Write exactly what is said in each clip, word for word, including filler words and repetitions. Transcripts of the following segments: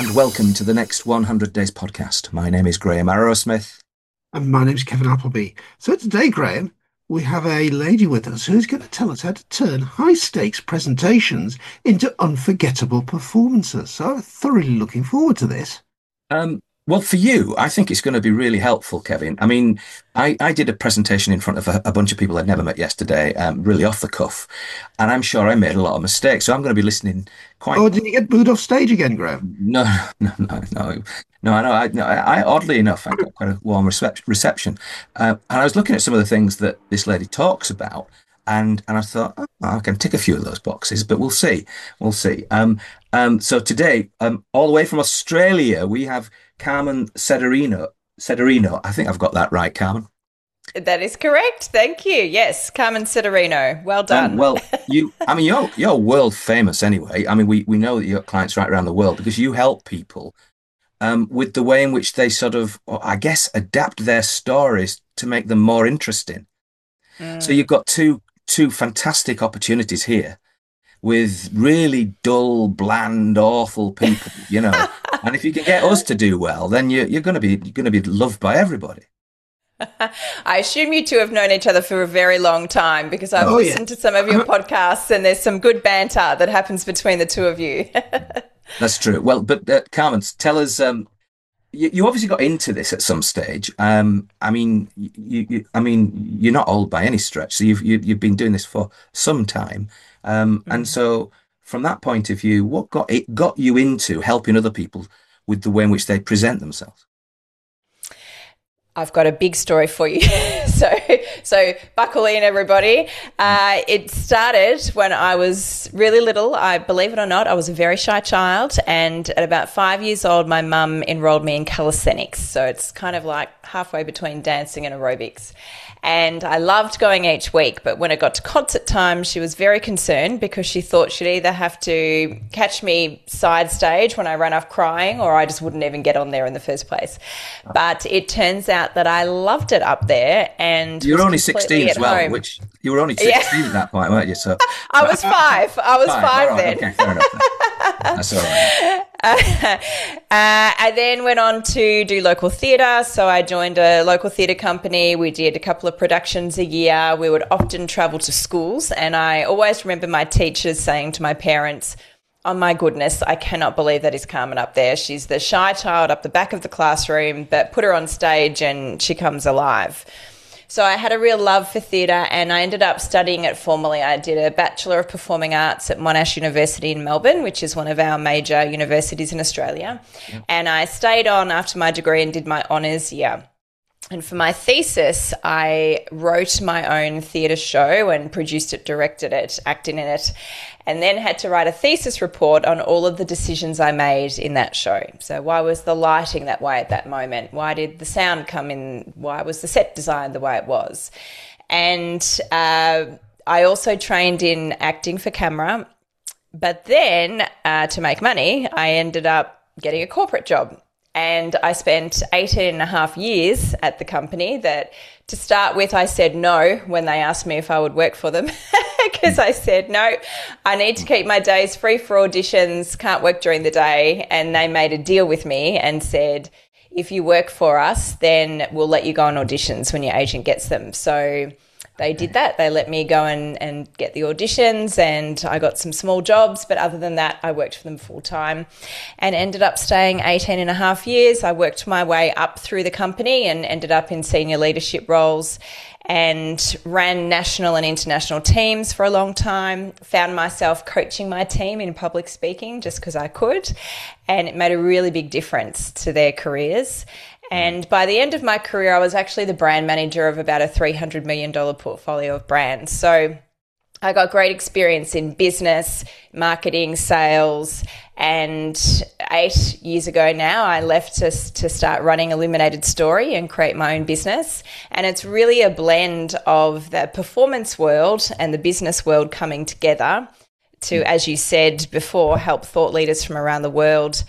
and welcome to the next one hundred Days podcast. My name is Graham Arrowsmith. And my name's Kevin Appleby. So today, Graham, we have a lady with us who's going to tell us how to turn high-stakes presentations into unforgettable performances. So I'm thoroughly looking forward to this. Um, well, for you, I think it's going to be really helpful, Kevin. I mean, I, I did a presentation in front of a, a bunch of people I'd never met yesterday, um, really off the cuff, and I'm sure I made a lot of mistakes. So I'm going to be listening quite. Oh, did you get booed off stage again, Graham? No, no, no, no, no. I know. I, no, I, oddly enough, I got quite a warm recep- reception, uh, and I was looking at some of the things that this lady talks about, and and I thought, oh, I can tick a few of those boxes, but we'll see, we'll see. Um, um, so today, um, all the way from Australia, we have Carmen Cederino. Cederino, I think I've got that right, Carmen. That is correct. Thank you. Yes, Carmen Cederino. Well done. Um, well, you, I mean, you're you're world famous anyway. I mean, we we know that you got clients right around the world because you help people um, with the way in which they sort of, I guess, adapt their stories to make them more interesting. Mm. So you've got two two fantastic opportunities here with really dull, bland, awful people, you know. And if you can get us to do well, then you, you're going to be you're going to be loved by everybody. I assume you two have known each other for a very long time because I've oh, listened yeah. to some of your podcasts and there's some good banter that happens between the two of you. That's true. Well, but uh, Carmen, tell us. Um, you, you obviously got into this at some stage. Um, I mean, you, you, I mean, you're not old by any stretch, so you've you, you've been doing this for some time. Um, mm-hmm. And so, from that point of view, what got it got you into helping other people with the way in which they present themselves? I've got a big story for you. so so buckle in, everybody. Uh, it started when I was really little. I believe it or not, I was a very shy child. And at about five years old, my mum enrolled me in calisthenics. So it's kind of like halfway between dancing and aerobics. And I loved going each week, but when it got to concert time, she was very concerned because she thought she'd either have to catch me side stage when I ran off crying or I just wouldn't even get on there in the first place. But it turns out that I loved it up there. And you were only sixteen as well, home. which you were only sixteen yeah. at that point, weren't you? So I was five. I was five, five right. then. Okay, fair enough. That's all right. Uh, uh, I then went on to do local theatre. So I joined a local theatre company. We did a couple of productions a year. We would often travel to schools. And I always remember my teachers saying to my parents, oh my goodness, I cannot believe that is Carmen up there. She's the shy child up the back of the classroom, but put her on stage and she comes alive. So I had a real love for theatre and I ended up studying it formally. I did a Bachelor of Performing Arts at Monash University in Melbourne, which is one of our major universities in Australia. Yep. And I stayed on after my degree and did my honours year. And for my thesis, I wrote my own theatre show and produced it, directed it, acted in it, and then had to write a thesis report on all of the decisions I made in that show. So why was the lighting that way at that moment? Why did the sound come in? Why was the set designed the way it was? And uh, I also trained in acting for camera. But then uh, to make money, I ended up getting a corporate job. And I spent eighteen and a half years at the company that, to start with, I said no when they asked me if I would work for them because I said, no, I need to keep my days free for auditions, can't work during the day. And they made a deal with me and said, if you work for us, then we'll let you go on auditions when your agent gets them. So they did that. They let me go and, and get the auditions and I got some small jobs. But other than that, I worked for them full time and ended up staying eighteen and a half years. I worked my way up through the company and ended up in senior leadership roles and ran national and international teams for a long time. Found myself coaching my team in public speaking just because I could. And it made a really big difference to their careers. And by the end of my career, I was actually the brand manager of about a three hundred million dollars portfolio of brands. So I got great experience in business, marketing, sales, and eight years ago now, I left to, to start running Illuminated Story and create my own business. And it's really a blend of the performance world and the business world coming together to, as you said before, help thought leaders from around the world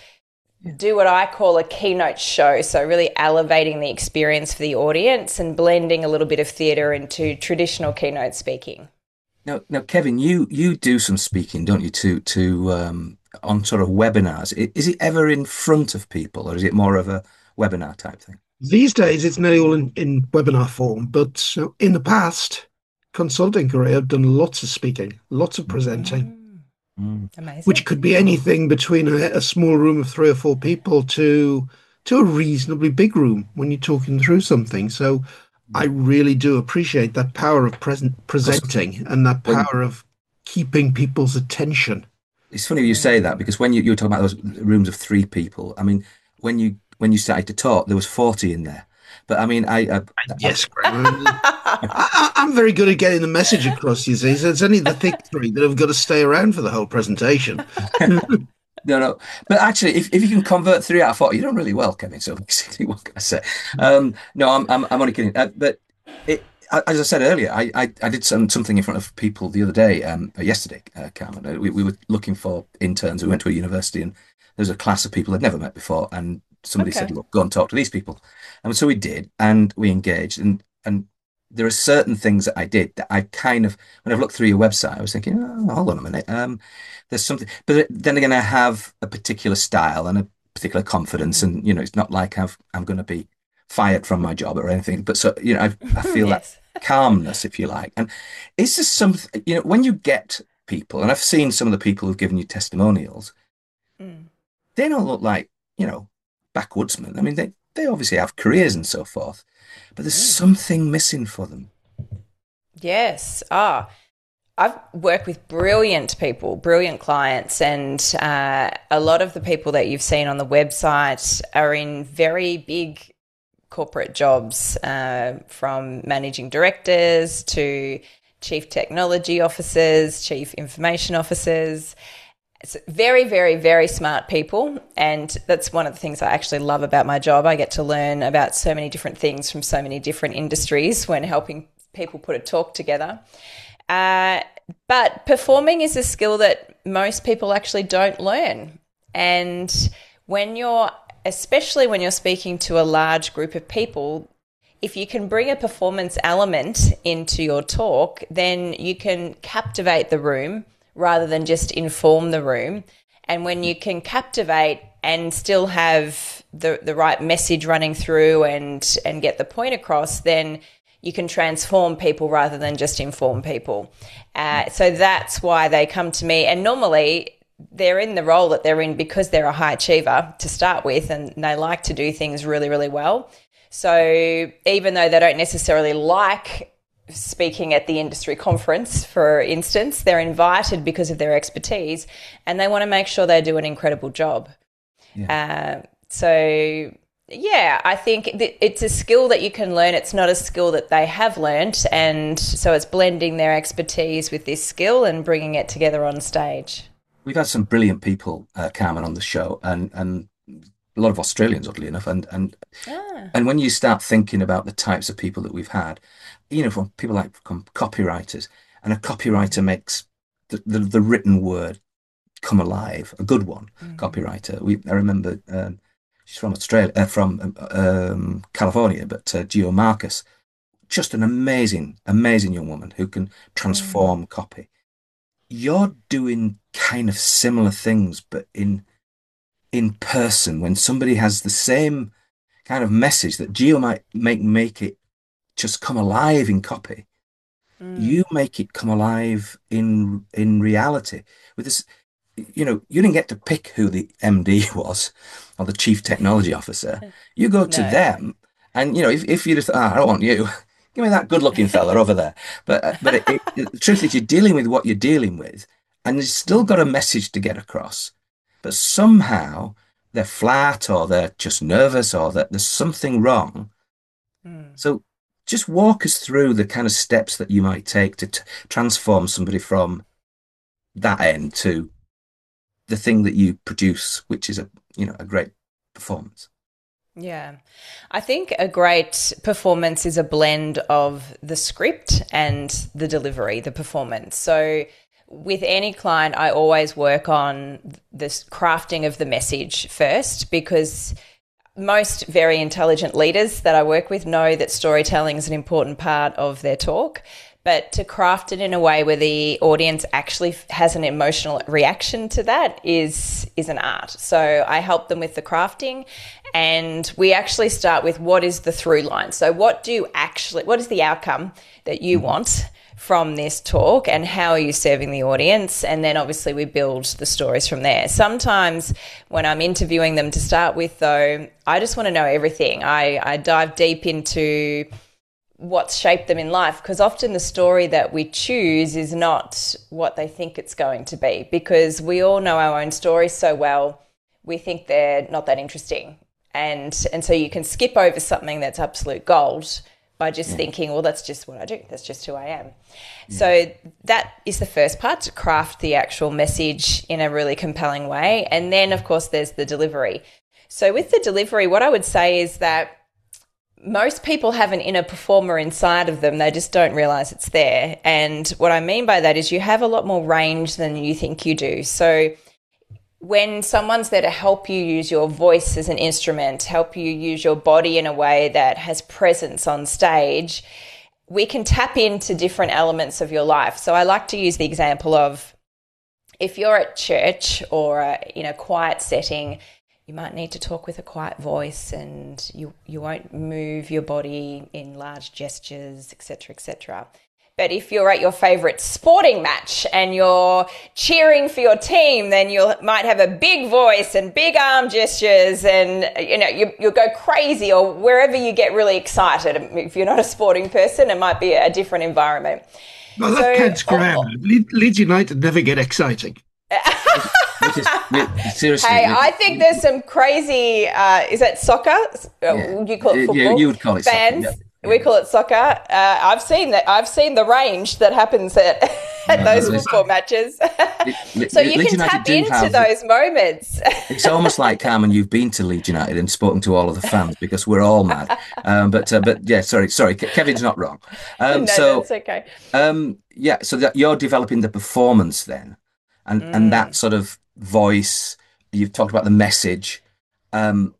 do what I call a keynote show. So really elevating the experience for the audience and blending a little bit of theatre into traditional keynote speaking. Now, now, Kevin, you you do some speaking, don't you, to to um, on sort of webinars, i- is it ever in front of people, or is it more of a webinar type thing? These days, it's nearly all in, in webinar form, but uh, in the past, consulting career, I've done lots of speaking, lots of presenting, Mm. which Amazing. could be anything between a, a small room of three or four people to to a reasonably big room when you're talking through something. So I really do appreciate that power of present Because presenting and that when power of keeping people's attention. it's funny you say that, because when you, you were talking about those rooms of three people, I mean, when you when you started to talk, there was forty in there. But I mean, I, I, I Yes, Graham. I, I, I'm very good at getting the message across, you see. So it's only the thick three that have got to stay around for the whole presentation. no, no. But actually, if, if you can convert three out of forty, you're done really well, Kevin. So basically, what can I say? Um, no, I'm, I'm, I'm only kidding. Uh, but it, as I said earlier, I, I, I did some, something in front of people the other day, um, yesterday, uh, Carmen. Uh, We, we were looking for interns. We went to a university, and there was a class of people I'd never met before, and somebody said, Okay. "Look, go and talk to these people." And so we did, and we engaged, and and there are certain things that I did that I kind of, when I've looked through your website, I was thinking, oh, hold on a minute, um, there's something, but then again, I have a particular style and a particular confidence, and you know, it's not like I've, I'm going to be fired from my job or anything, but so you know, I, I feel that Yes. calmness, if you like, and it's just something, you know, when you get people, and I've seen some of the people who've given you testimonials, Mm. they don't look like, you know, backwoodsmen. I mean, they, they obviously have careers and so forth, but there's Mm. something missing for them. Yes. Ah, I've worked with brilliant people, brilliant clients, and uh, a lot of the people that you've seen on the website are in very big corporate jobs, uh, from managing directors to chief technology officers, chief information officers. It's very, very, very smart people. And that's one of the things I actually love about my job. I get to learn about so many different things from so many different industries when helping people put a talk together. Uh, but performing is a skill that most people actually don't learn. And when you're, especially when you're speaking to a large group of people, if you can bring a performance element into your talk, then you can captivate the room rather than just inform the room. And when you can captivate and still have the, the right message running through and, and get the point across, then you can transform people rather than just inform people. Uh, so that's why they come to me. And normally they're in the role that they're in because they're a high achiever to start with, and they like to do things really, really well. So even though they don't necessarily like speaking at the industry conference, for instance, they're invited because of their expertise, and they want to make sure they do an incredible job. Yeah. Uh, so, yeah, I think th- it's a skill that you can learn. It's not a skill that they have learned, and so it's blending their expertise with this skill and bringing it together on stage. We've had some brilliant people, uh, Carmen, on the show, and and a lot of Australians, oddly enough, and and Ah. and when you start thinking about the types of people that we've had, you know, from people like from copywriters, and a copywriter makes the, the, the written word come alive, a good one, Mm. copywriter. We I remember um, she's from Australia, uh, from um, um, California, but uh, Geo Marcus, just an amazing, amazing young woman who can transform copy. You're doing kind of similar things, but in in person, when somebody has the same kind of message that Geo might make make it just come alive in copy, Mm. you make it come alive in in reality. With this, you know, you didn't get to pick who the M D was or the chief technology officer. You go to No. them, and you know, if if you just, ah, I don't want you, give me that good-looking fella over there. But uh, but it, it, the truth is, you're dealing with what you're dealing with, and you've still got a message to get across. But somehow they're flat, or they're just nervous, or that there's something wrong. Mm. So just walk us through the kind of steps that you might take to t- transform somebody from that end to the thing that you produce, which is a, you know, a great performance. Yeah. I think a great performance is a blend of the script and the delivery, the performance. So with any client, I always work on this crafting of the message first, because most very intelligent leaders that I work with know that storytelling is an important part of their talk. but to craft it in a way where the audience actually has an emotional reaction to that is is an art. So I help them with the crafting, and we actually start with what is the through line. So what do you actually, what is the outcome that you want from this talk, and how are you serving the audience? And then obviously we build the stories from there. Sometimes when I'm interviewing them to start with, though, I just want to know everything. I, I dive deep into what's shaped them in life, because often the story that we choose is not what they think it's going to be, because we all know our own stories so well, we think they're not that interesting. And, and so you can skip over something that's absolute gold by just yeah. thinking, well, that's just what I do. That's just who I am. Yeah. So that is the first part, to craft the actual message in a really compelling way. And then, of course, there's the delivery. So with the delivery, what I would say is that most people have an inner performer inside of them. They just don't realize it's there. And what I mean by that is you have a lot more range than you think you do. So when someone's there to help you use your voice as an instrument, help you use your body in a way that has presence on stage, we can tap into different elements of your life. So I like to use the example of, if you're at church or uh, in a quiet setting, you might need to talk with a quiet voice, and you, you won't move your body in large gestures, et cetera, et cetera. But if you're at your favourite sporting match and you're cheering for your team, then you might have a big voice and big arm gestures, and you know you, you'll go crazy, or wherever you get really excited. If you're not a sporting person, it might be a different environment. Well, that so, counts, Graham. Oh, Leeds United never get exciting. Which is, seriously. Hey, I think there's some crazy. Uh, is that soccer? Yeah. You call it football. You, you would call it fans. Soccer, yeah. We call it soccer. Uh, I've seen that. I've seen the range that happens at, at no, those football matches. So you Leeds can United tap into have, those moments. It's almost like, Carmen, you've been to Leeds United and spoken to all of the fans, because we're all mad. Um, but uh, but yeah, sorry, sorry, Kevin's not wrong. Um, no, so that's okay. Um, yeah, so that you're developing the performance then, and mm. and that sort of voice. You've talked about the message. Um,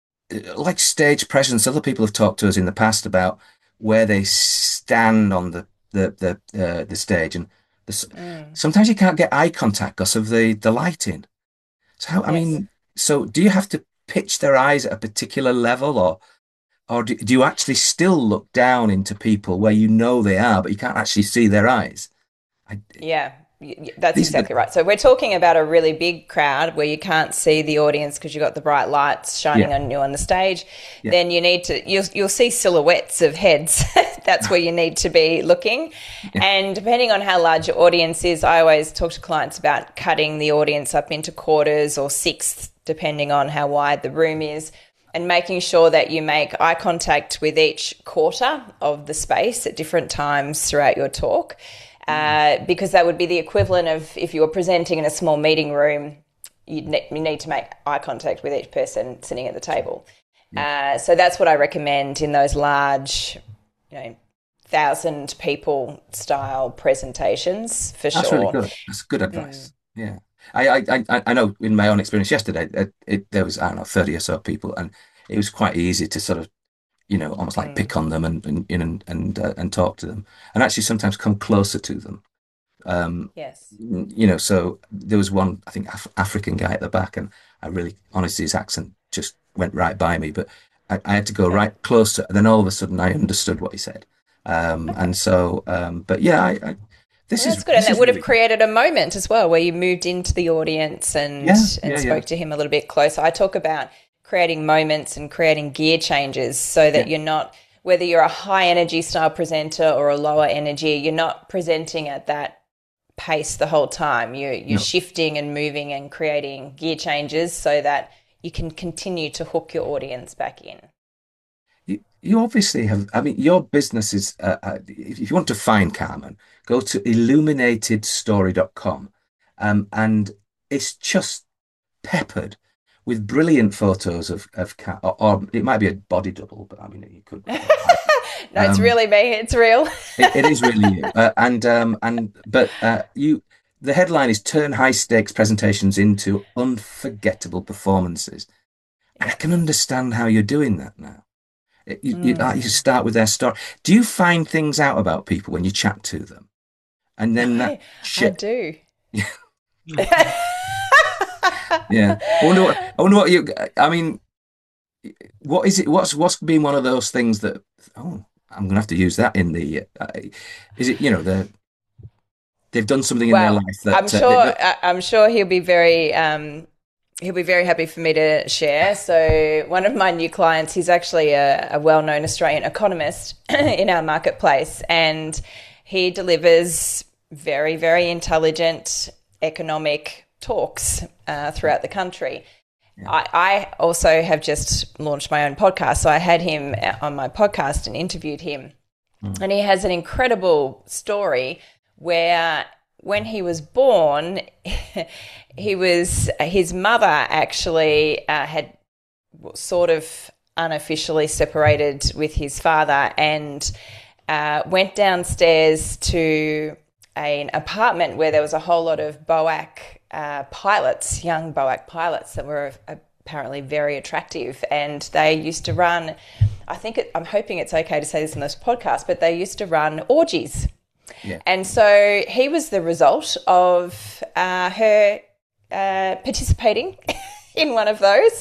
like stage presence, other people have talked to us in the past about where they stand on the the the, uh, the stage, and the, mm. sometimes you can't get eye contact because of the the lighting. So how, yes. I mean, so do you have to pitch their eyes at a particular level, or or do, do you actually still look down into people where you know they are, but you can't actually see their eyes? I, yeah. That's exactly right. So we're talking about a really big crowd where you can't see the audience because you've got the bright lights shining yeah. on you on the stage. Yeah. Then you need to, you'll, you'll see silhouettes of heads. That's where you need to be looking. Yeah. And depending on how large your audience is, I always talk to clients about cutting the audience up into quarters or sixths, depending on how wide the room is, and making sure that you make eye contact with each quarter of the space at different times throughout your talk. Uh, because that would be the equivalent of if you were presenting in a small meeting room, you'd ne- you need to make eye contact with each person sitting at the table. Yeah. Uh, so that's what I recommend in those large, you know, thousand people style presentations for that's sure. That's really good. That's good advice. Mm. Yeah. I, I, I know in my own experience yesterday, it, it, there was, I don't know, thirty or so people, and it was quite easy to sort of, you know, almost like mm. pick on them and and and and, uh, and talk to them, and actually sometimes come closer to them. Um, yes. You know, so there was one, I think, Af- African guy at the back, and I really, honestly, his accent just went right by me, but I, I had to go okay. right closer, and then all of a sudden I understood what he said. Um, okay. And so, um, but yeah, I, I this well, is that's good, and that would really... have created a moment as well where you moved into the audience and yeah, and yeah, spoke yeah. to him a little bit closer. I talk about creating moments and creating gear changes so that yeah. you're not, whether you're a high energy style presenter or a lower energy, you're not presenting at that pace the whole time. You're, you're no. shifting and moving and creating gear changes so that you can continue to hook your audience back in. You, you obviously have, I mean, your business is, uh, uh, if you want to find Carmen, go to illuminated story dot com, um, and it's just peppered with brilliant photos of of cat, or, or it might be a body double, but I mean, you could. no, it's um, really me. It's real. it, it is really you. Uh, and um, and but uh, you, the headline is "Turn High Stakes Presentations into Unforgettable Performances," and I can understand how you're doing that now. You, you, like, you Mm. start with their story. Do you find things out about people when you chat to them? And then that I, I shit. do. Yeah. I wonder what, I wonder what you, I mean, what is it? What's, what's been one of those things that, oh, I'm going to have to use that in the, uh, is it, you know, the, they've done something in their Well, life I'm that uh, they've sure done. I- I'm sure he'll be very um, he'll be very happy for me to share. So one of my new clients, he's actually a, a well-known Australian economist in our marketplace, and he delivers very, very intelligent economic talks uh, throughout the country. Yeah. I, I also have just launched my own podcast, so I had him on my podcast and interviewed him, Mm. and he has an incredible story where when he was born, he was his mother actually uh, had sort of unofficially separated with his father and uh, went downstairs to an apartment where there was a whole lot of BOAC uh, pilots, young BOAC pilots that were apparently very attractive, and they used to run, I think it, I'm hoping it's okay to say this in this podcast, but they used to run orgies. Yeah. And so he was the result of uh, her uh, participating in one of those.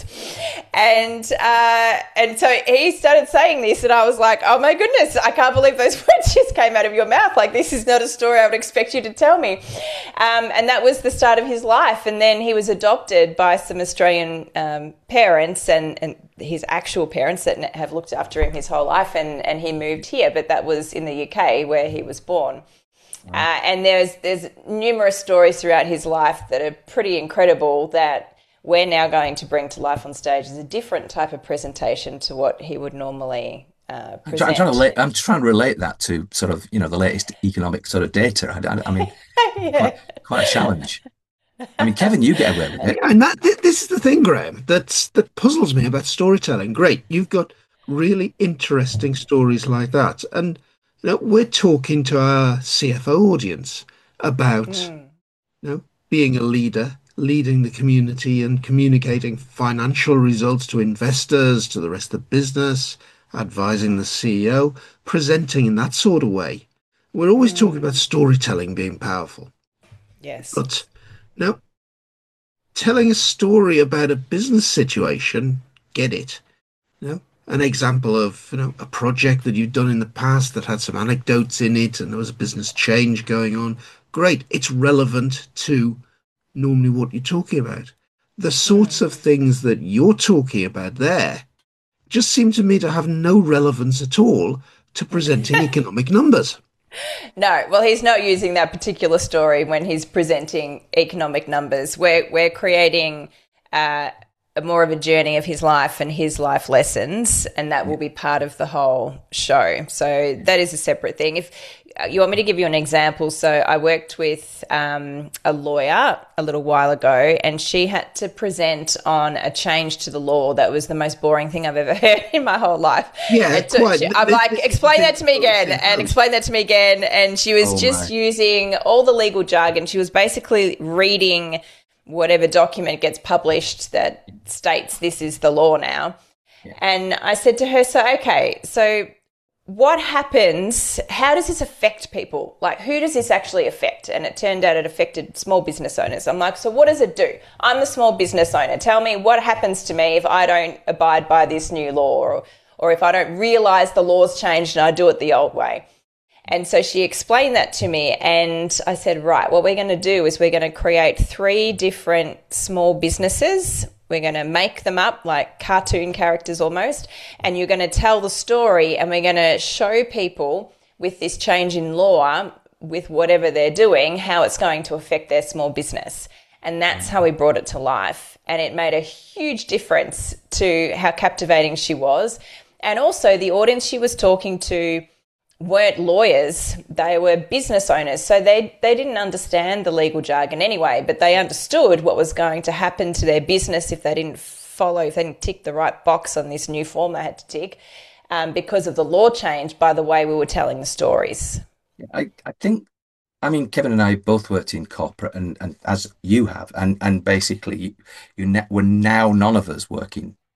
And uh, and so he started saying this, and I was like, oh my goodness, I can't believe those words just came out of your mouth. Like, this is not a story I would expect you to tell me. Um, and that was the start of his life. And then he was adopted by some Australian um, parents and, and his actual parents that have looked after him his whole life. And, and he moved here, but that was in the U K where he was born. Uh, and there's there's numerous stories throughout his life that are pretty incredible that we're now going to bring to life on stage as a different type of presentation to what he would normally uh, I'm, try, I'm present. trying to relate, I'm trying to relate that to sort of, you know, the latest economic sort of data. I, I, I mean, Yeah. quite, quite a challenge. I mean, Kevin, you get away with it. And that th- this is the thing, Graham, that's that puzzles me about storytelling. Great, you've got really interesting stories like that, and you know, we're talking to our C F O audience about Mm. you know being a leader, leading the community, and communicating financial results to investors, to the rest of the business, advising the C E O, presenting in that sort of way. We're always talking about storytelling being powerful, Yes. but no, telling a story about a business situation, get it. You know, an example of you know a project that you've done in the past that had some anecdotes in it, and there was a business change going on. Great, it's relevant to normally what you're talking about. The sorts of things that you're talking about there just seem to me to have no relevance at all to presenting economic numbers. No, well, he's not using that particular story when he's presenting economic numbers. We're we're creating uh, a more of a journey of his life and his life lessons, and that will be part of the whole show. So that is a separate thing. If you want me to give you an example, so I worked with um, a lawyer a little while ago, and she had to present on a change to the law that was the most boring thing I've ever heard in my whole life. Yeah, It took- quite. she- I'm This- like, this is explain the that to me thing. again, and explain that to me again. And she was Oh, just my. using all the legal jargon. She was basically reading whatever document gets published that states this is the law now. And I said to her, so, okay, so what happens? How does this affect people? Like, who does this actually affect? And it turned out it affected small business owners. I'm like, so what does it do? I'm the small business owner. Tell me what happens to me if I don't abide by this new law, or, or if I don't realize the law's changed and I do it the old way. And so she explained that to me, and I said, right, what we're going to do is we're going to create three different small businesses. We're going to make them up like cartoon characters almost, and you're going to tell the story, and we're going to show people with this change in law, with whatever they're doing, how it's going to affect their small business. And that's how we brought it to life. And it made a huge difference to how captivating she was. And also the audience she was talking to weren't lawyers, they were business owners. So they, they didn't understand the legal jargon anyway, but they understood what was going to happen to their business if they didn't follow, if they didn't tick the right box on this new form they had to tick, um, because of the law change by the way we were telling the stories. I, I think, I mean, Kevin and I both worked in corporate, and, and as you have, and, and basically you, you ne we're now none of us working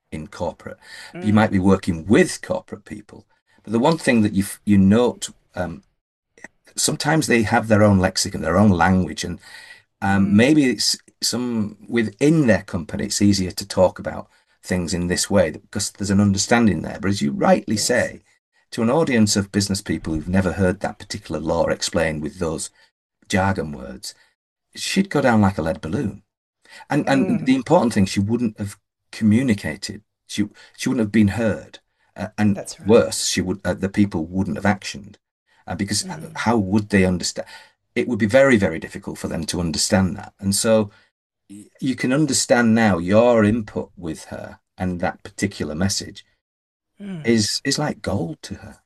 in corporate. You Mm. might be working with corporate people. But the one thing that you you note, um, sometimes they have their own lexicon, their own language, and um, Mm. maybe it's some within their company, it's easier to talk about things in this way because there's an understanding there. But as you rightly Yes. say, to an audience of business people who've never heard that particular law explained with those jargon words, she'd go down like a lead balloon. And and Mm. the important thing, she wouldn't have communicated. She she wouldn't have been heard. Uh, and That's right. worse, she would uh, the people wouldn't have actioned. Uh, because Mm. how would they understand? It would be very, very difficult for them to understand that. And so you can understand now your input with her and that particular message Mm. is is like gold to her.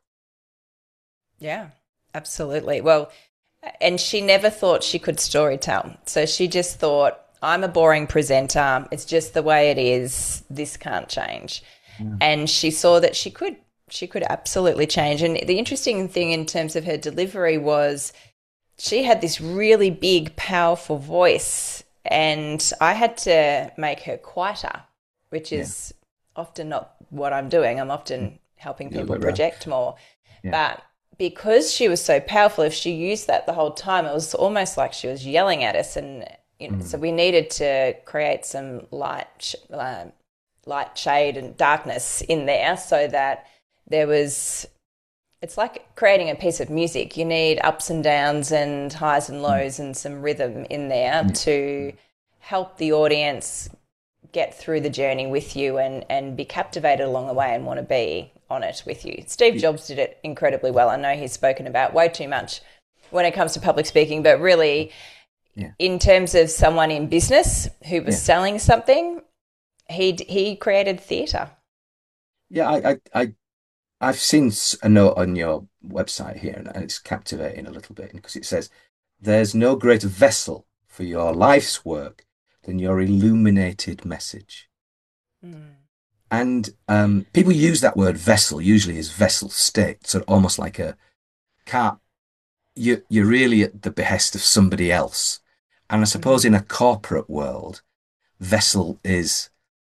Yeah, absolutely. Well, and she never thought she could storytell. So she just thought, I'm a boring presenter. It's just the way it is. This can't change. Yeah. And she saw that she could. She could absolutely change. And the interesting thing in terms of her delivery was she had this really big, powerful voice. And I had to make her quieter, which Yeah. is often not what I'm doing. I'm often helping The other people way around. project more. Yeah. But because she was so powerful, if she used that the whole time, it was almost like she was yelling at us. And you know, Mm. so we needed to create some light, sh- uh, light shade and darkness in there so that there was. It's like creating a piece of music. You need ups and downs and highs and Mm. lows and some rhythm in there Yeah. to help the audience get through the journey with you and, and be captivated along the way and want to be on it with you. Steve Jobs did it incredibly well. I know he's spoken about way too much when it comes to public speaking, but really, Yeah. in terms of someone in business who was Yeah. selling something, he he created theatre. Yeah, I, I, I, I've seen s- a note on your website here, and it's captivating a little bit because it says, "There's no greater vessel for your life's work than your illuminated message." Mm. And um, people use that word vessel usually as vessel state, so almost like a car. You, you're really at the behest of somebody else. And I suppose Mm. in a corporate world, vessel is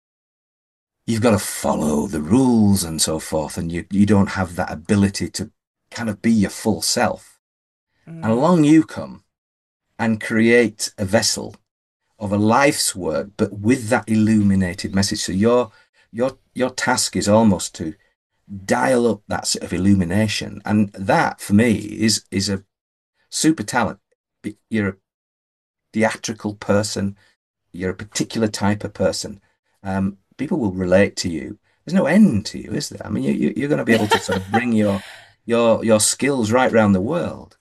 you've got to follow the rules and so forth, and you, you don't have that ability to kind of be your full self. And Mm. along you come and create a vessel of a life's work, but with that illuminated message. So your your your task is almost to dial up that sort of illumination, and that for me is is a super talent. Be- You're a theatrical person. You're a particular type of person. Um, people will relate to you. There's no end to you, is there? I mean, you, you, you're going to be able to sort of bring your your your skills right around the world.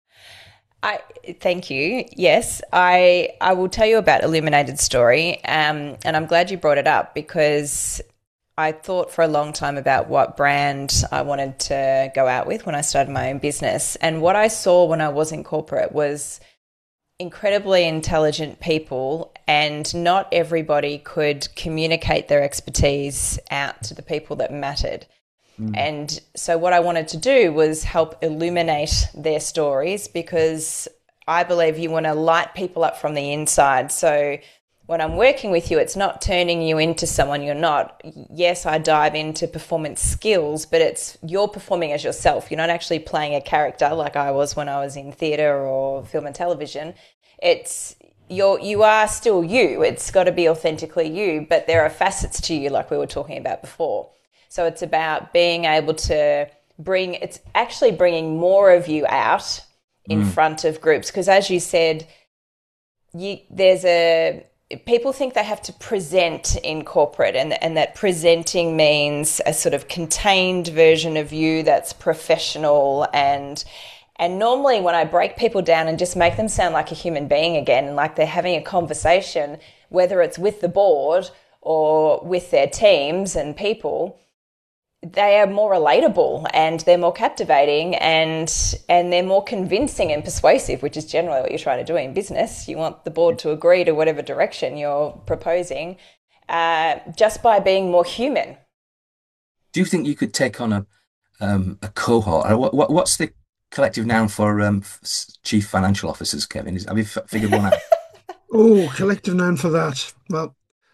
I thank you. Yes, I I will tell you about Illuminated Story, um, and I'm glad you brought it up because I thought for a long time about what brand I wanted to go out with when I started my own business, and what I saw when I was in corporate was incredibly intelligent people, and not everybody could communicate their expertise out to the people that mattered. Mm. And so what I wanted to do was help illuminate their stories because I believe you want to light people up from the inside. So when I'm working with you, it's not turning you into someone you're not. Yes, I dive into performance skills, but it's you're performing as yourself. You're not actually playing a character like I was when I was in theatre or film and television. It's you're you are still you. It's got to be authentically you, but there are facets to you like we were talking about before. So it's about being able to bring, it's actually bringing more of you out in Mm. front of groups. Because as you said, you, there's a, people think they have to present in corporate and, and that presenting means a sort of contained version of you that's professional and and normally when I break people down and just make them sound like a human being again, like they're having a conversation, whether it's with the board or with their teams and people, they are more relatable and they're more captivating and and they're more convincing and persuasive, which is generally what you're trying to do in business. You want the board to agree to whatever direction you're proposing, uh, just by being more human. Do you think you could take on a um, a cohort? Or What, what what's the collective noun for um, f- s- chief financial officers, Kevin? Is, have you f- figured one out? Oh, collective noun for that. Well,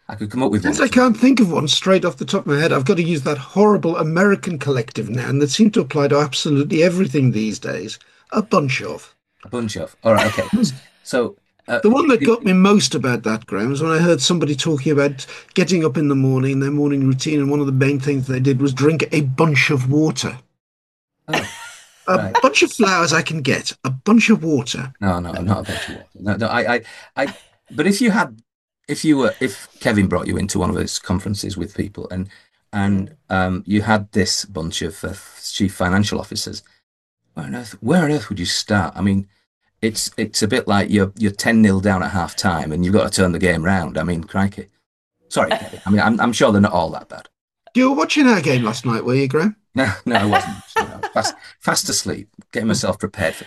I could come up with one. Since I can't think of one straight off the top of my head, I've got to use that horrible American collective noun that seems to apply to absolutely everything these days. A bunch of. A bunch of. All right, okay. So uh, The one that you- got me most about that, Graham, was when I heard somebody talking about getting up in the morning, their morning routine, and one of the main things they did was drink a bunch of water. oh, A right. bunch of flowers I can get, a bunch of water. No, no, not a bunch of water. No, no, I, I, I. But if you had, if you were, if Kevin brought you into one of his conferences with people, and and um, you had this bunch of uh, chief financial officers, where on earth, where on earth would you start? I mean, it's it's a bit like you're you're ten nil down at half time, and you've got to turn the game round. I mean, crikey. Sorry, Kevin. I mean, I'm I'm sure they're not all that bad. You were watching our game last night, were you, Graham? No, no, I wasn't. No, fast, fast asleep, getting myself prepared for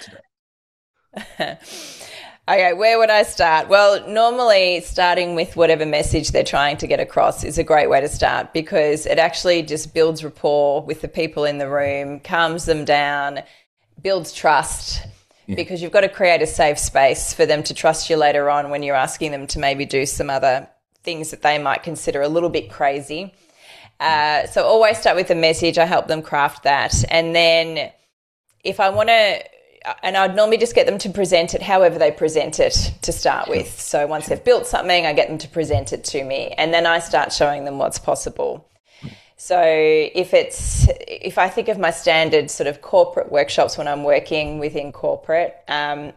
today. Okay, where would I start? Well, normally starting with whatever message they're trying to get across is a great way to start because it actually just builds rapport with the people in the room, calms them down, builds trust. Yeah. Because you've got to create a safe space for them to trust you later on when you're asking them to maybe do some other things that they might consider a little bit crazy. Uh, so always start with a message. I help them craft that. And then if I want to, and I'd normally just get them to present it however they present it to start with. So once they've built something, I get them to present it to me. And then I start showing them what's possible. So if it's, if I think of my standard sort of corporate workshops when I'm working within corporate, um,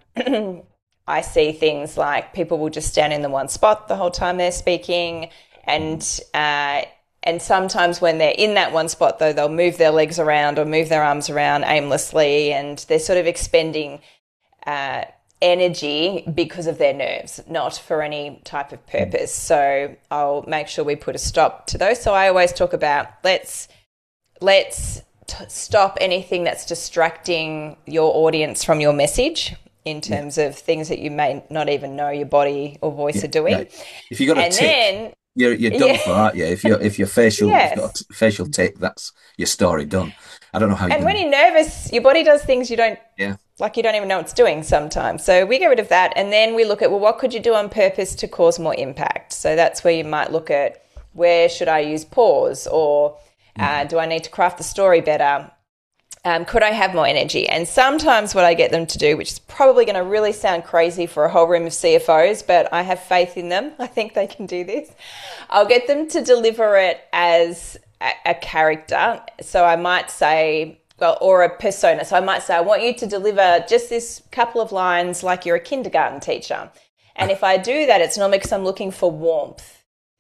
I see things like people will just stand in the one spot the whole time they're speaking. And, uh, And sometimes when they're in that one spot, though, they'll move their legs around or move their arms around aimlessly, and they're sort of expending uh, energy because of their nerves, not for any type of purpose. So I'll make sure we put a stop to those. So I always talk about let's let's t- stop anything that's distracting your audience from your message in terms yeah. of things that you may not even know your body or voice yeah, are doing. Right. If you got a and tick, then You're you're done yeah. for, aren't you? If you're if your facial Yes. got a facial tick, that's your story done. I don't know how you. And when you're nervous, your body does things you don't yeah, like you don't even know it's doing sometimes. So we get rid of that, and then we look at well, what could you do on purpose to cause more impact? So that's where you might look at where should I use pause, or uh, do I need to craft the story better? Um, could I have more energy? And sometimes what I get them to do, which is probably going to really sound crazy for a whole room of C F Os, but I have faith in them. I think they can do this. I'll get them to deliver it as a, a character. So I might say, well, or a persona. So I might say, I want you to deliver just this couple of lines like you're a kindergarten teacher. And if I do that, it's normally because I'm looking for warmth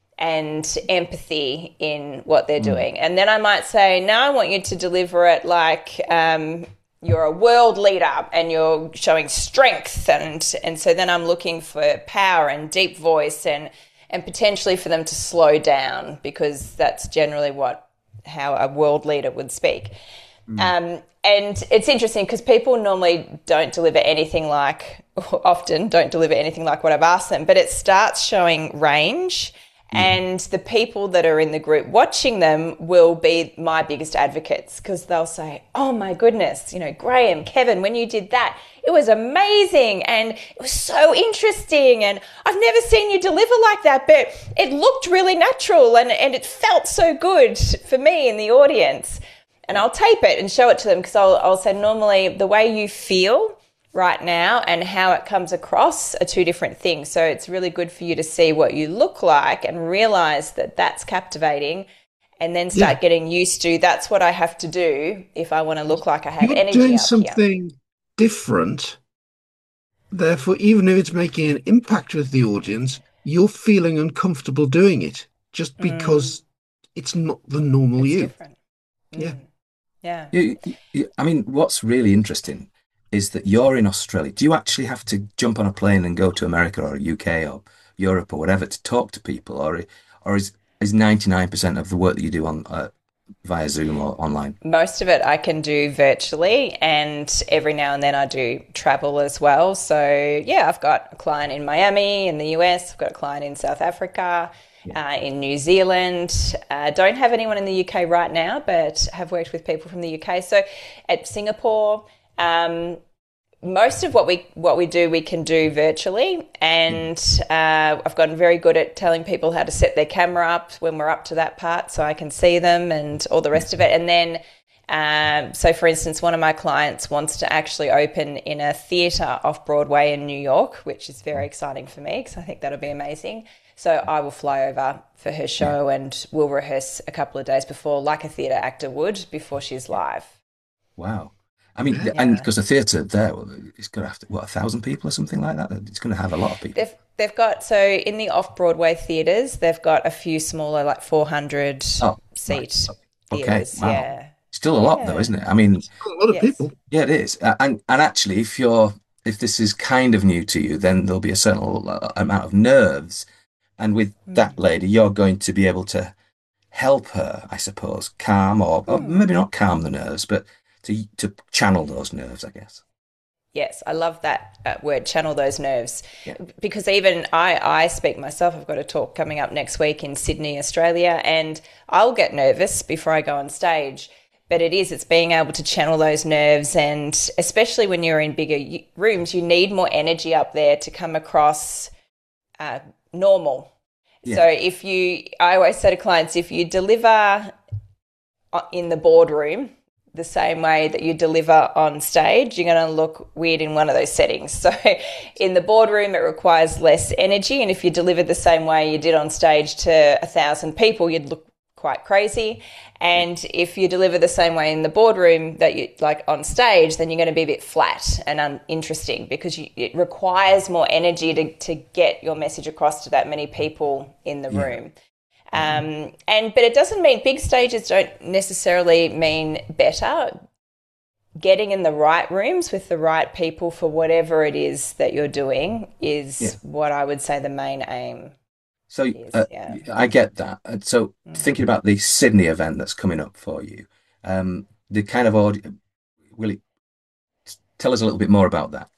and empathy in what they're doing. And then I might say, now I want you to deliver it like um, you're a world leader and you're showing strength. And and so then I'm looking for power and deep voice and, and potentially for them to slow down because that's generally what how a world leader would speak. Mm. Um, and it's interesting because people normally don't deliver anything like, often don't deliver anything like what I've asked them, but it starts showing range. And the people that are in the group watching them will be my biggest advocates because they'll say, oh my goodness, you know, Graham, Kevin, when you did that, it was amazing and it was so interesting and I've never seen you deliver like that, but it looked really natural and, and it felt so good for me in the audience. And I'll tape it and show it to them because I'll, I'll say normally the way you feel right now and how it comes across are two different things. So it's really good for you to see what you look like and realize that that's captivating and then start yeah. getting used to that's what I have to do if I want to look like I have You're energy doing up something here. different. Therefore, even if it's making an impact with the audience, you're feeling uncomfortable doing it just because mm. it's not the normal it's you. Different. Mm. Yeah. Yeah. You, you, I mean, what's really interesting is that you're in Australia. Do you actually have to jump on a plane and go to America or U K or Europe or whatever to talk to people, or or is is ninety-nine percent of the work that you do on uh, via Zoom or online? Most of it I can do virtually, and every now and then I do travel as well. So yeah, I've got a client in Miami in the U S. I've got a client in South Africa. Yeah. Uh, in New Zealand. Uh, don't have anyone in the U K right now, but have worked with people from the U K. So at Singapore. Um, most of what we what we do we can do virtually, and uh, I've gotten very good at telling people how to set their camera up when we're up to that part, so I can see them and all the rest of it. And then, um, so for instance, one of my clients wants to actually open in a theatre off Broadway in New York, which is very exciting for me because I think that'll be amazing. So I will fly over for her show, and we'll rehearse a couple of days before, like a theatre actor would before she's live. Wow. I mean, Yeah. and because the theatre there, well, it's going to have to, what, a thousand people or something like that? It's going to have a lot of people. They've they've got, so in the off-Broadway theatres, they've got a few smaller, like four hundred Oh, seat right. Okay. theatres. Wow. Yeah. Still a lot Yeah. though, isn't it? I mean, A lot of Yes. people. yeah, it is. Uh, And and actually, if you're if this is kind of new to you, then there'll be a certain uh, amount of nerves. And with that lady, you're going to be able to help her, I suppose, calm or, or maybe not calm the nerves, but to to channel those nerves, I guess. Yes, I love that uh, word, channel those nerves. Yeah. Because even I, I speak myself, I've got a talk coming up next week in Sydney, Australia, and I'll get nervous before I go on stage. But it is, it's being able to channel those nerves, and especially when you're in bigger y- rooms, you need more energy up there to come across uh, normal. Yeah. So if you, I always say to clients, if you deliver o- in the boardroom the same way that you deliver on stage, you're going to look weird in one of those settings. So in the boardroom, it requires less energy. And if you deliver the same way you did on stage to a thousand people, you'd look quite crazy. And if you deliver the same way in the boardroom that you like on stage, then you're going to be a bit flat and uninteresting because you, it requires more energy to, to get your message across to that many people in the Yeah. room. Um, and but it doesn't mean big stages don't necessarily mean better. Getting in the right rooms with the right people for whatever it is that you're doing is Yeah. what I would say the main aim. So Yes, uh, yeah. I get that. And so thinking about the Sydney event that's coming up for you, um, the kind of audience, will it tell us a little bit more about that?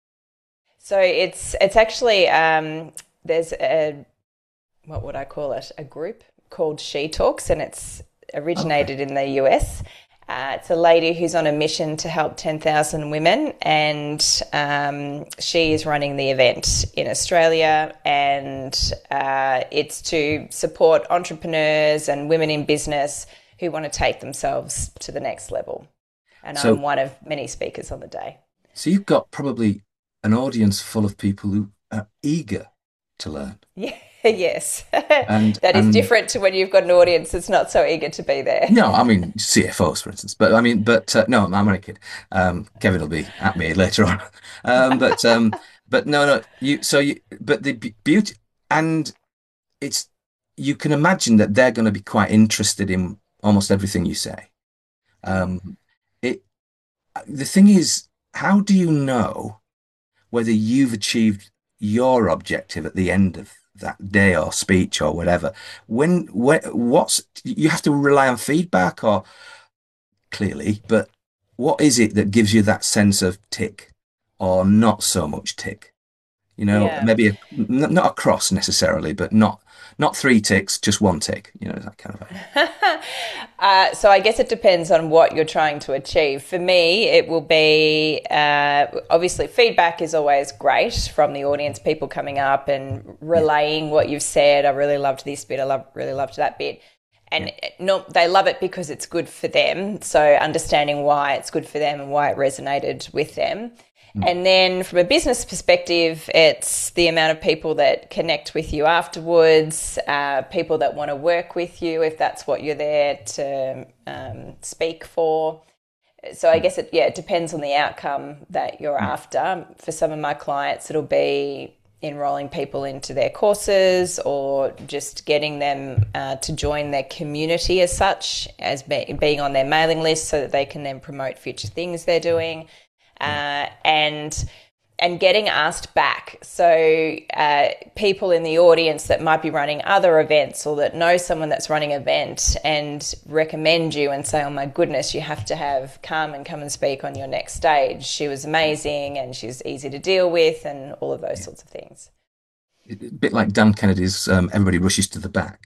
So it's it's actually um, there's a, what would I call it? A group called She Talks, and it's originated in the U S. Uh, it's a lady who's on a mission to help ten thousand women, and um, she is running the event in Australia, and uh, it's to support entrepreneurs and women in business who want to take themselves to the next level. And So- I'm one of many speakers on the day. So you've got probably an audience full of people who are eager to learn. Yeah, yes. And- that is and- different to when you've got an audience that's not so eager to be there. No, I mean C F Os, for instance. But I mean, but uh, no, I'm only kidding. Um, Kevin will be at me later on. Um, but um, but no, no. You so you but the be- beauty and it's you can imagine that they're going to be quite interested in almost everything you say. Um, it the thing is, how do you know whether you've achieved your objective at the end of that day or speech or whatever? When, when, what's, you have to rely on feedback or clearly, but what is it that gives you that sense of tick or not so much tick? You know, Yeah. maybe a, n- not a cross necessarily, but not, not three ticks, just one tick, you know, that kind of thing. Uh, so I guess it depends on what you're trying to achieve. For me, it will be uh, obviously feedback is always great from the audience, people coming up and relaying what you've said. I really loved this bit. I love, really loved that bit. And no, they love it because it's good for them. So understanding why it's good for them and why it resonated with them. And then from a business perspective, it's the amount of people that connect with you afterwards, uh, people that want to work with you if that's what you're there to um, speak for. So I guess it, yeah, it depends on the outcome that you're after. For some of my clients, it'll be enrolling people into their courses or just getting them uh, to join their community as such, as be- being on their mailing list so that they can then promote future things they're doing. Uh, and and getting asked back. So uh, people in the audience that might be running other events or that know someone that's running an event and recommend you and say, oh my goodness, you have to have Carmen come and speak on your next stage. She was amazing and she's easy to deal with and all of those sorts of things. A bit like Dan Kennedy's um, Everybody Rushes to the Back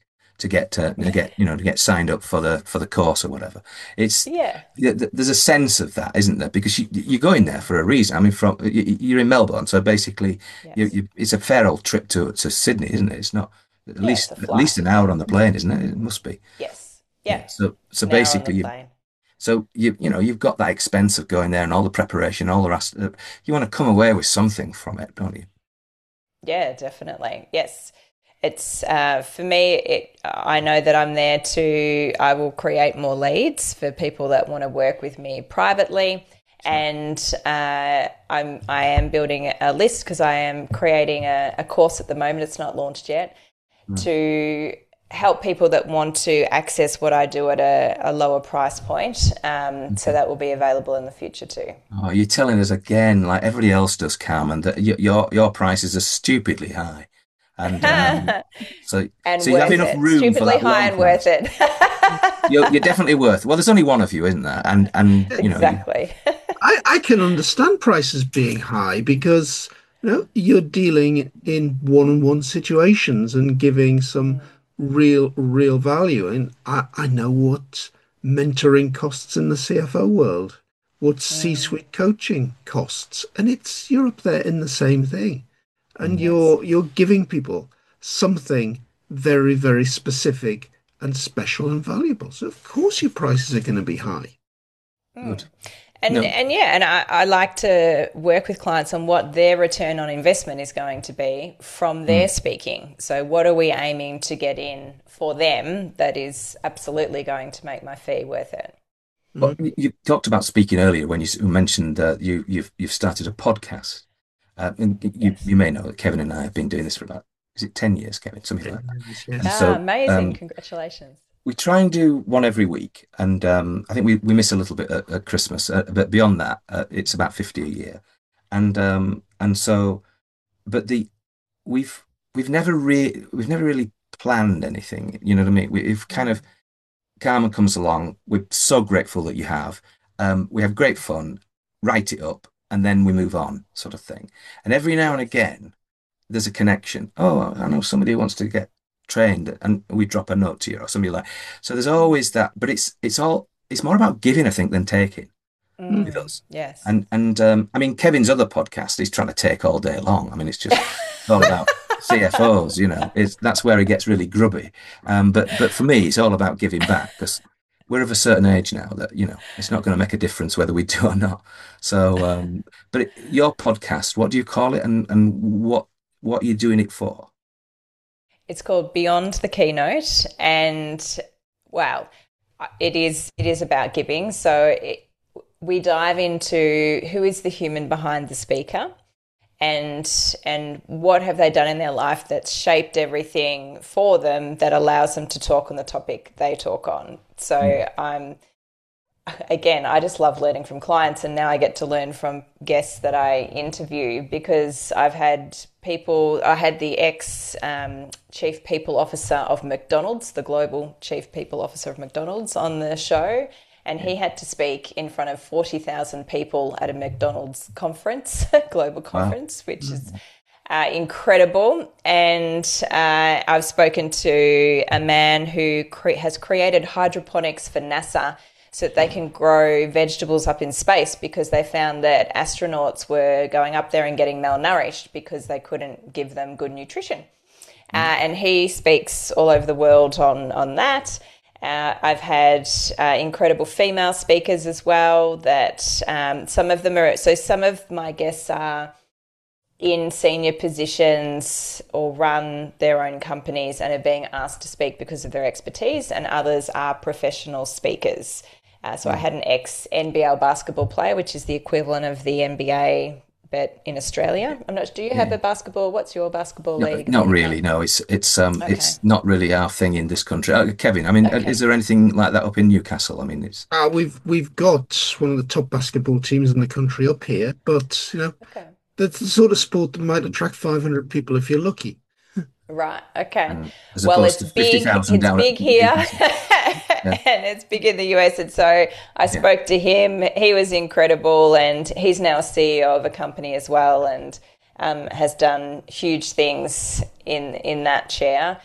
to get to, to get you know to get signed up for the for the course or whatever. It's Yeah. there's a sense of that, isn't there? Because you you're going there for a reason. I mean, from you're in Melbourne, so basically, you, Yes. you, it's a fair old trip to to Sydney, isn't it? It's not at Yeah, it's least a at least flight. an hour on the plane, isn't it? It must be. Yes. Yeah. Yeah. So so An hour on the basically, you plane. so you you know you've got that expense of going there and all the preparation, all the rest. uh, You want to come away with something from it, don't you? Yeah, definitely. Yes. It's uh, for me, it, I know that I'm there to, I will create more leads for people that want to work with me privately. And uh, I'm, I am building a list because I am creating a, a course at the moment. It's not launched yet to help people that want to access what I do at a, a lower price point. Um, so that will be available in the future too. Oh, you're telling us again, like everybody else does, Carmen, that y- your your prices are stupidly high, and um, so And so you have worth enough it. room for Stupidly that high long and worth price. it. You're you're definitely worth. Well, there's only one of you, isn't there? And and you know, you, Exactly. I, I can understand prices being high because you know you're dealing in one-on-one situations and giving some real real value. And I, I know what mentoring costs in the C F O world, what Mm, C-suite coaching costs, and it's you're up there in the same thing. And mm, yes. you're you're giving people something very, very specific and special and valuable. So of course your prices are going to be high. good. And No, and yeah, and I, I like to work with clients on what their return on investment is going to be from their mm. speaking. So what are we aiming to get in for them that is absolutely going to make my fee worth it? But you you talked about speaking earlier when you s- mentioned uh, you you've you've started a podcast. Uh, and you Yes. you may know that Kevin and I have been doing this for about is it ten years, Kevin, something like that. Yes, And yes. Ah, so amazing. um, Congratulations. we try and do one every week, and um, I think we, we miss a little bit at, at Christmas. Uh, but beyond that, uh, it's about fifty a year, and um, and so, but the we've we've never really we've never really planned anything. You know what I mean? We've kind of Karma comes along. We're so grateful that you have. Um, we have great fun, write it up, and then we move on, sort of thing. And every now and Yes. again, there's a connection. Oh, I know somebody who wants to get trained, and we drop a note to you or something like. So there's always that, but it's it's all it's more about giving, I think, than taking with Mm, us. yes. And and um, I mean, Kevin's other podcast, he's trying to take all day long. I mean, it's just it's all about C F Os, you know. It's that's where he gets really grubby. Um, but but for me, it's all about giving back because we're of a certain age now that you know it's not going to make a difference whether we do or not. So, um, but it, your podcast, what do you call it, and and what what are you doing it for? It's called Beyond the Keynote, and wow, it is it is about giving. So it, we dive into who is the human behind the speaker, and and what have they done in their life that's shaped everything for them that allows them to talk on the topic they talk on. So I'm again, I just love learning from clients, and now I get to learn from guests that I interview because I've had people, I had the ex um, chief people officer of McDonald's, the global chief people officer of McDonald's on the show, and he had to speak in front of forty thousand people at a McDonald's conference, global Wow. conference, which is uh, incredible. And uh, I've spoken to a man who cre- has created hydroponics for NASA so that they can grow vegetables up in space because they found that astronauts were going up there and getting malnourished because they couldn't give them good nutrition. Uh, and he speaks all over the world on, on that. Uh, I've had uh, incredible female speakers as well that um, some of them are, so some of my guests are in senior positions or run their own companies and are being asked to speak because of their expertise, and others are professional speakers. Uh, so I had an ex-N B L basketball player, which is the equivalent of the N B A, but in Australia. I'm not. Do you have Yeah. a basketball? What's your basketball No, league? not really. No, it's it's um Okay. it's not really our thing in this country. Uh, Kevin, I mean, uh, is Okay. there anything like that up in Newcastle? I mean, it's Uh, we've we've got one of the top basketball teams in the country up here, but you know Okay. that's the sort of sport that might attract five hundred people if you're lucky. Right. Okay. um, as Well, opposed it's to fifty big. thousand It's down at big here, Newcastle. Yeah, and it's big in the U S. And so I yeah. spoke to him. He was incredible, and he's now a C E O of a company as well, and um, has done huge things in in that chair.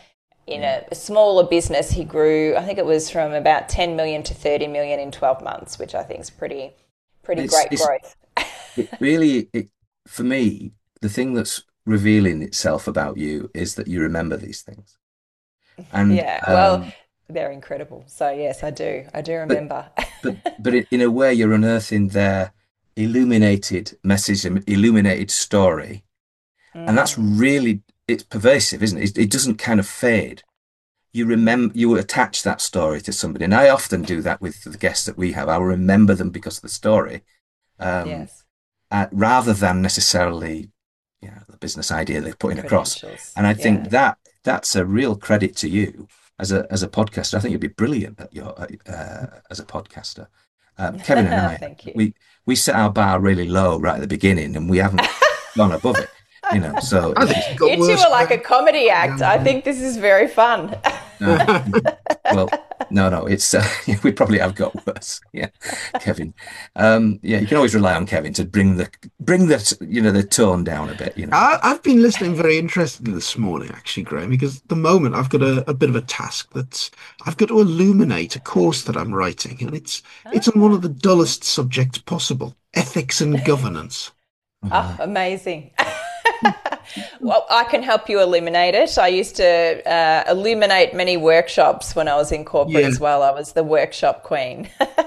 in Yeah. a, a smaller business, he grew, I think it was from about ten million to thirty million in twelve months, which I think is pretty, pretty It's great it's growth. it really it for me, the thing that's revealing itself about you is that you remember these things. And Yeah, well, um they're incredible. So yes, I do. I do but remember. but but in in a way you're unearthing their illuminated message and illuminated story. And that's Mm. really it's pervasive, isn't it? It, it doesn't kind of fade. You remember you attach that story to somebody. And I often do that with the guests that we have. I'll remember them because of the story. Um, Yes, uh, rather than necessarily, you know, the business idea they're the putting across. credentials. And I think Yeah. that that's a real credit to you as a as a podcaster. I think you'd be brilliant at your uh, as a podcaster. Um, Kevin and I, Thank you. we we set our bar really low right at the beginning, and we haven't gone above it. You know, so I it, think it, it got You two worse, are like a Graham. comedy act. I think this is very fun. uh, well, no, no, it's uh, we probably have got worse. Yeah, Kevin. Um, yeah, you can always rely on Kevin to bring the bring the you know the tone down a bit. You know. I, I've been listening very interestedly this morning, actually, Graham, because at the moment I've got a, a bit of a task that's I've got to illuminate a course that I'm writing, and it's it's on one of Ah. the dullest subjects possible, ethics and governance. Oh, Uh, amazing. Well, I can help you illuminate it. I used to uh, illuminate many workshops when I was in corporate Yeah, as well. I was the workshop queen.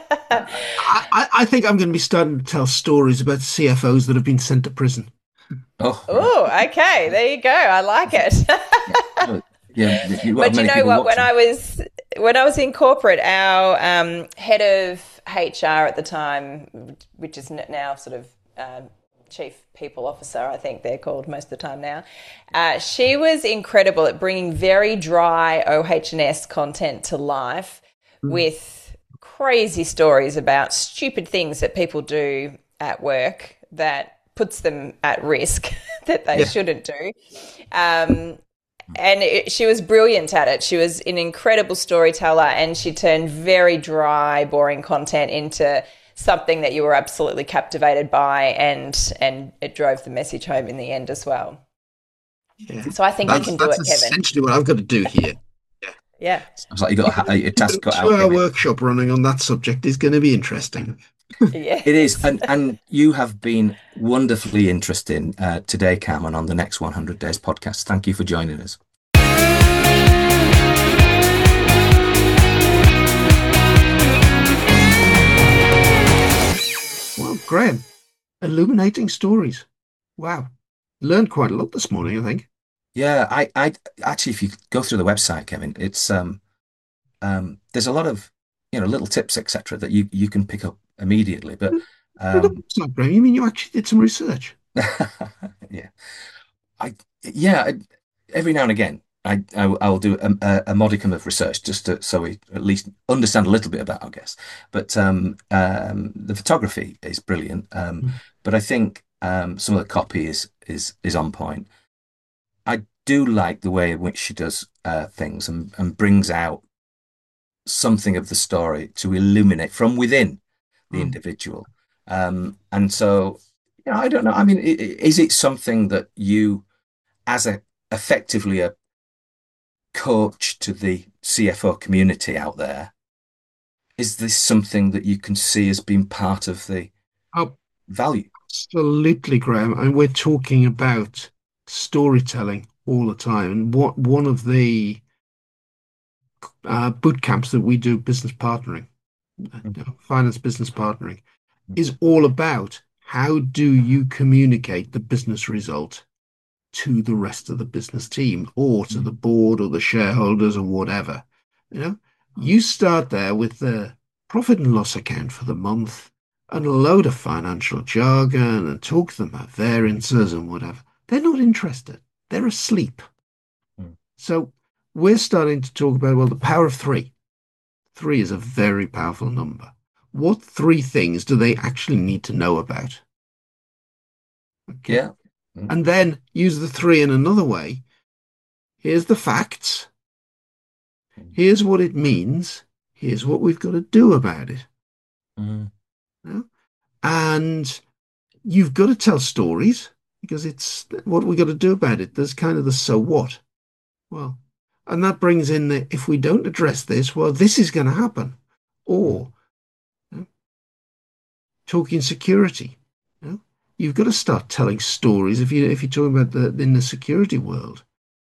I, I I think I'm going to be starting to tell stories about C F Os that have been sent to prison. oh, right. Oh, okay. There you go. I like it. Yeah. Oh, yeah, you won't have But you many know people what? When watching. I was when I was in corporate, our um, head of H R at the time, which is n- now sort of um, chief people officer, I think they're called most of the time now. Uh, she was incredible at bringing very dry O H and S content to life Mm. with crazy stories about stupid things that people do at work that puts them at risk that they Yeah. shouldn't do. Um, and it, she was brilliant at it. She was an incredible storyteller, and she turned very dry, boring content into something that you were absolutely captivated by, and and it drove the message home in the end as well. Yeah, So I think you that's can do that's it, Kevin. essentially what I've got to do here. Yeah. Sounds like you got a, ha- a Even task a cut out, two-hour Kevin. workshop running on that subject is going to be interesting. It is, Yes. and and you have been wonderfully interesting uh, today, Cam, and on the next one hundred Days podcast. Thank you for joining us. Well, Graham, illuminating stories. Wow, learned quite a lot this morning, I think. Yeah, I, I actually, if you go through the website, Kevin, it's um, um, there's a lot of you know little tips, et cetera, that you you can pick up immediately. But But um, it's not, Graham. You mean you actually did some research? yeah, I yeah, I, every now and again, I I, I will do a, a, a modicum of research just to, so we at least understand a little bit about our guests. But um, um, the photography is brilliant. Um, Mm. but I think um, some of the copy is is is on point. I do like the way in which she does uh, things and, and brings out something of the story to illuminate from within the Mm. individual. Um, and so, you know, I don't know. I mean, i- i- is it something that you, as a effectively a coach to the C F O community out there, is this something that you can see as being part of the Oh, value? absolutely, Graham. And we're talking about storytelling all the time. And what one of the uh, boot camps that we do, business partnering, uh, you know, finance business partnering, is all about how do you communicate the business result to the rest of the business team or to the board or the shareholders or whatever. You know, you start there with the profit and loss account for the month and a load of financial jargon and talk to them about variances and whatever. They're not interested. They're asleep. Mm. So we're starting to talk about, well, the power of three. Three is a very powerful number. What three things do they actually need to know about? Okay. Yeah. Mm. And then use the three in another way. Here's the facts. Here's what it means. Here's what we've got to do about it. Mm. You know? And you've got to tell stories because it's what we've got to do about it. There's kind of the so what. Well, And that brings in the if we don't address this, well, this is going to happen. Mm. Or you know, talking security. You know, you've got to start telling stories if you if you're talking about the in the security world.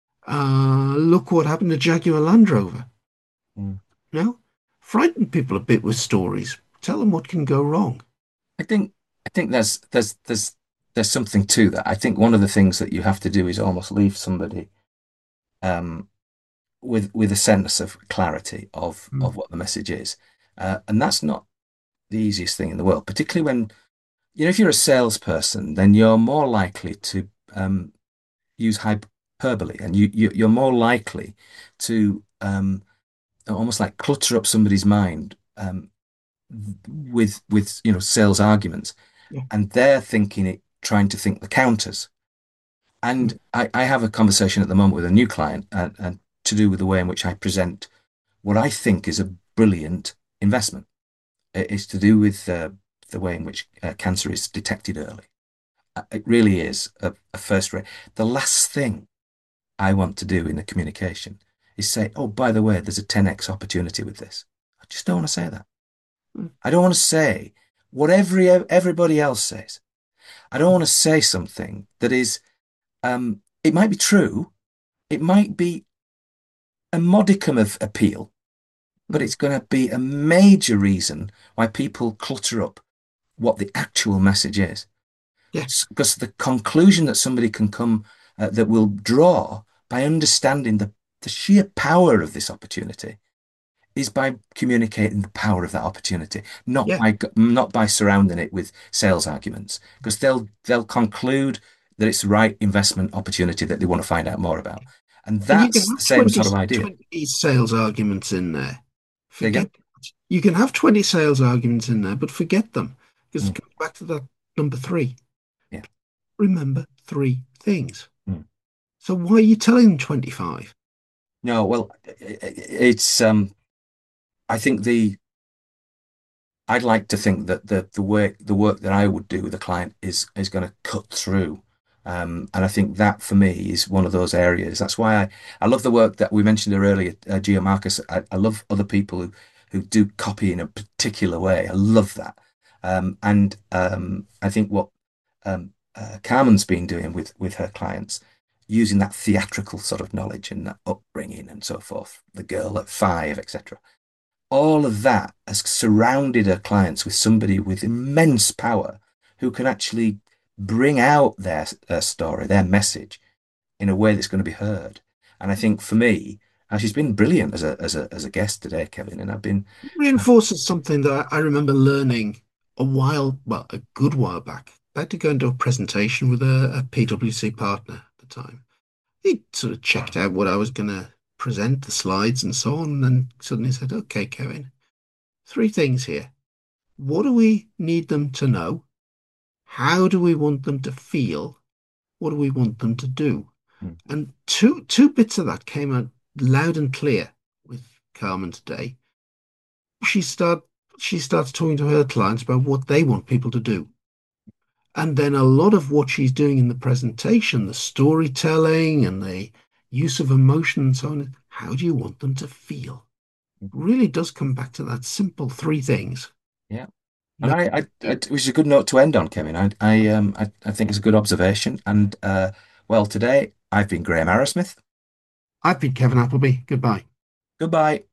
Uh, look what happened to Jaguar Land Rover. Mm. You know, frighten people a bit with stories. Tell them what can go wrong. I think I think there's there's there's there's something to that. I think one of the things that you have to do is almost leave somebody um, with with a sense of clarity of Mm. of what the message is, uh, and that's not the easiest thing in the world. Particularly when you know if you're a salesperson, then you're more likely to um, use hyperbole, and you, you you're more likely to um, almost like clutter up somebody's mind um, with with you know sales arguments, Yeah. and they're thinking it, trying to think the counters. Mm. And I, I have a conversation at the moment with a new client, and, and to do with the way in which I present what I think is a brilliant investment. It's to do with uh, the way in which uh, cancer is detected early. Uh, It really is a, a first rate. The last thing I want to do in the communication is say, oh, by the way, there's a ten x opportunity with this. I just don't want to say that. Mm. I don't want to say what every everybody else says. I don't want to say something that is, um, it might be true, it might be a modicum of appeal, but Mm. it's going to be a major reason why people clutter up what the actual message is. Yeah. Because the conclusion that somebody can come, uh, that will draw by understanding the, the sheer power of this opportunity is by communicating the power of that opportunity, not Yeah. by not by surrounding it with sales arguments, because they'll they'll conclude that it's the right investment opportunity that they want to find out more about, and And you can that's the have same twenty sort of idea. twenty sales arguments in there. There you go. Forget that. You can have twenty sales arguments in there, but forget them. Because it Mm, comes back to that number three. yeah. Remember three things. Mm. So why are you telling them twenty-five? No, well, it's um, I think the I'd like to think that the the work the work that I would do with a client is is going to cut through. Um, and I think that for me is one of those areas. That's why I, I love the work that we mentioned earlier, uh, Geo Marcus. I, I love other people who, who do copy in a particular way. I love that. Um, and um, I think what um, uh, Carmen's been doing with, with her clients, using that theatrical sort of knowledge and that upbringing and so forth, the girl at five, et cetera, all of that has surrounded her clients with somebody with immense power who can actually bring out their, their story, their message in a way that's going to be heard. And I think for me, uh, she's been brilliant as a as a as a guest today, Kevin. And I've been, uh, Reinforces something that I remember learning a while, well, a good while back. I had to go into a presentation with a, a P W C partner at the time. He sort of checked out what I was going to present, the slides and so on, and then suddenly said, okay, Kevin, three things here. What do we need them to know? How do we want them to feel? What do we want them to do? mm, And two two bits of that came out loud and clear with Carmen today. She start she starts talking to her clients about what they want people to do. And then a lot of what she's doing in the presentation, the storytelling and the use of emotion and so on, how do you want them to feel? Really does come back to that simple three things. yeah. And No, I, I, I, which is a good note to end on, Kevin. I, I, um, I, I think it's a good observation. And uh, well, today I've been Graham Arrowsmith. I've been Kevin Appleby. Goodbye. Goodbye.